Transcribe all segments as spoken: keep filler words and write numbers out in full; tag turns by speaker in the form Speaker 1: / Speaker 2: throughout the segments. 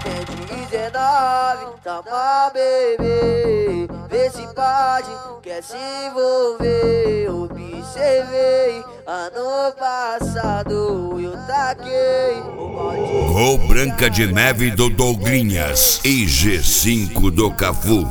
Speaker 1: tem dezenove, toma bebê. Vê se pode, quer se envolver. Observei, ano passado eu taquei o balde.
Speaker 2: Gol Branca de Neve do Douglinhas e G cinco do Cafu.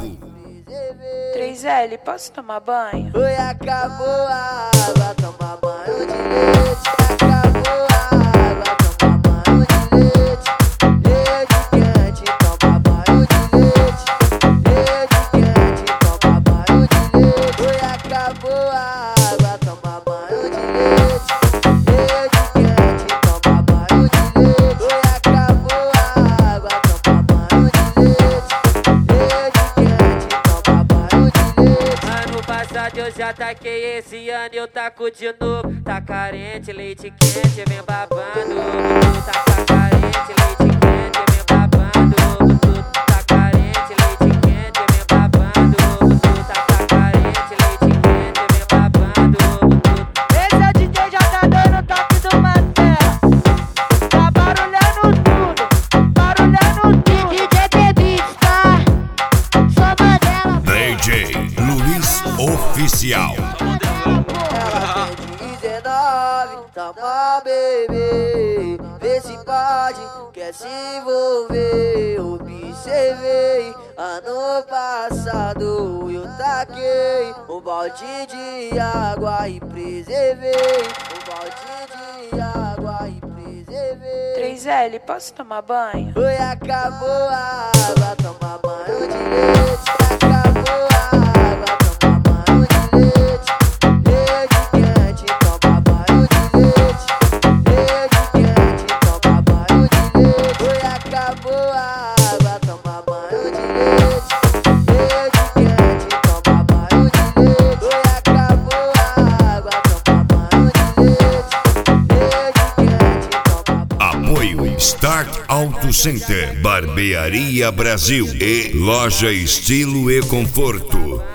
Speaker 3: três L, posso tomar banho?
Speaker 1: Oi, acabou a água, toma banho de leite. Acabou a água, toma banho de leite. Leite quente, toma banho de leite. Leite quente, toma banho de leite. Oi, acabou a água, toma banho de leite. Leite quente, toma banho de leite. Oi, acabou a água, toma banho de leite. Leite quente, toma banho de leite.
Speaker 4: Ano passado eu já taquei, esse ano eu taco de novo. Tá carente, leite quente, vem babando. Tá carente, leite quente, vem babando. Tá carente, leite quente, vem babando. Tá carente, leite quente, vem babando.
Speaker 5: Esse é o D J já tá dando toque do Mantela. Tá barulhando tudo, barulhando tudo. D J Bebice, tá? Sou Mandela.
Speaker 2: D J Luiz Oficial.
Speaker 1: Ela tem dezenove, toma bebê. Vê se pode, quer se envolver. Observei, ano passado eu taquei um balde de água e preservei. Um balde de água e preservei.
Speaker 3: três L, posso tomar banho?
Speaker 1: Oi, acabou a água, toma banho de leite. Acabou a água, toma banho de leite. Leite quente, toma banho de leite. Leite quente, toma banho de leite. Oi, acabou a água, toma banho de leite. Leite quente, toma banho de leite. Oi, acabou a água, toma banho de leite. Leite quente, toma banho.
Speaker 2: Apoio Start Auto Center, Barbearia Brasil e Loja Estilo e Conforto.